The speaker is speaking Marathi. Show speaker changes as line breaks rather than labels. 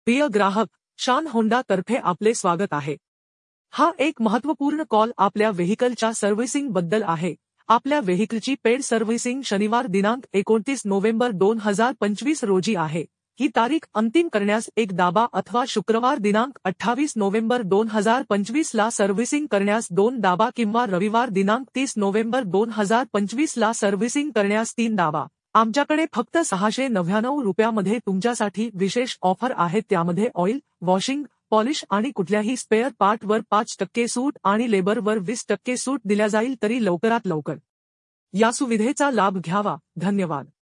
प्रिय ग्राहक, शान होंडा तर्फे आपले स्वागत आहे। हा एक महत्त्वपूर्ण कॉल आपल्या व्हेइकलच्या सर्व्हिसिंग बद्दल आहे। आपल्या व्हेइकलची पेड सर्व्हिसिंग शनिवार दिनांक 29 नोव्हेंबर 2025 रोजी आहे। ही तारीख अंतिम करण्यास एक दाबा अथवा शुक्रवार दिनांक 28 नोव्हेंबर 2025 ला सर्व्हिसिंग करण्यास 2 दाबा किंवा रविवार दिनांक 30 नोव्हेंबर 2025 ला सर्व्हिसिंग करण्यास 3 दाबा। आमच्याकडे फक्त 699 रुपयामध्ये तुमच्यासाठी विशेष ऑफर आहे। त्यामध्ये ऑइल, वॉशिंग, पॉलिश आणि कुठल्याही स्पेअर पार्टवर 5% सूट आणि लेबरवर 20% सूट दिल्या जाईल। तरी लवकरात लवकर या सुविधेचा लाभ घ्यावा। धन्यवाद।